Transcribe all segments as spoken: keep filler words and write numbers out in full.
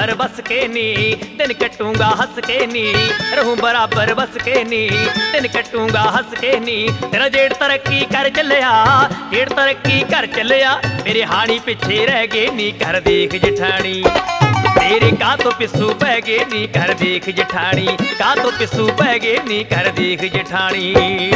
बराबर बस के नी, दिन कटूंगा हंस के नी, रहूं बराबर बस के नी, दिन कटूंगा हंस के नी। तेरा जेठ तरक्की कर चलिया, जेठ तरक्की कर चलिया, मेरे हानी पिछे रह गए नी, कर देख जठानी तेरे का तो पिस्सू पै गए नी, कर देख जठानी का तो पिस्सू पै गए नी, कर देख जठानी।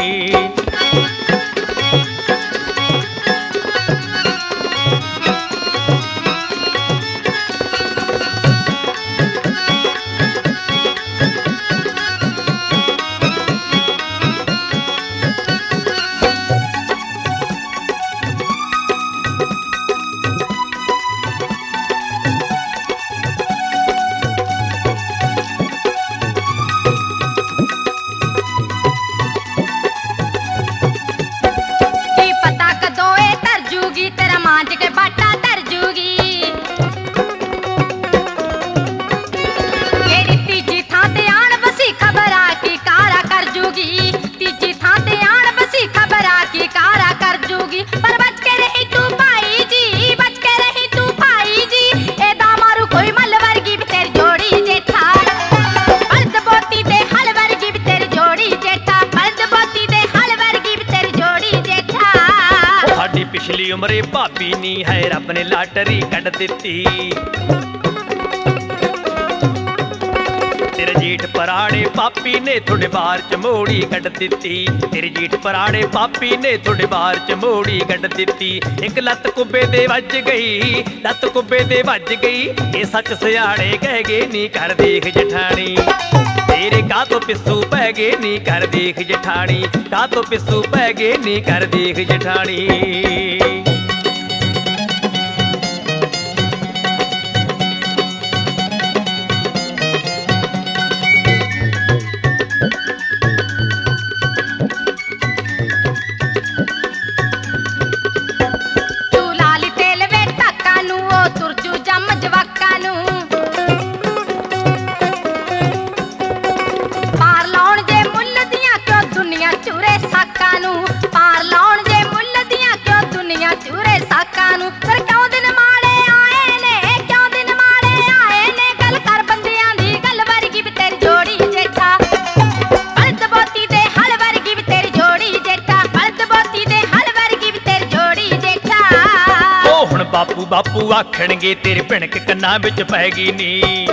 पिछली उम्रे भाभी नी है रब ने लाटरी कट दिती, तेरे जेठ पराणे पापी ने थोड़े बार चमोड़ी कट दिती, तेरे जेठ पराणे पापी ने थोड़े बार चमोड़ी कट दिती। एक लत कुब्बे दे वज गई, लत कुब्बे दे वज गई, ये सच सियाणे कह गए नी, कर देख जठानी तेरे का तो पिस्सू पै गए नी, कर देख जठानी का तो पिस्सू पै गए नी, कर देख जठानी। बापू बापू आखणगे तेरे भिणक कन्ना विच पै गई नी,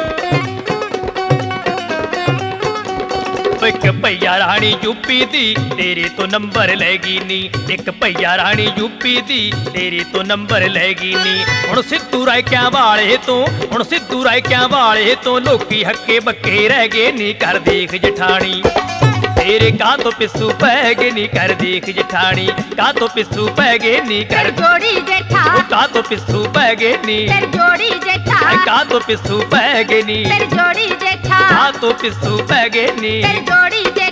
एक भैया राणी यूपी दी तेरे तो नंबर लैगी नी, एक भैया राणी यूपी दी तेरे तो नंबर लैगी नी। हुण सिद्धू रायकियां वाले तो हुण सिद्धू रायकियां वाले तो लोकी हक्के बक्के रह गए नी, कर देख जठानी तेरे का तो पिस्सू पै गए नी, कर देख जठानी का तो पिस्सू पै गए नी, कर जोड़ी जेठा का तो पिस्सू पै गए नी, जोड़ी जेठा का तो पिस्सू पै गए नी, जोड़ी जेठा का तो पिस्सू पै गए नी, जोड़ी जेठा।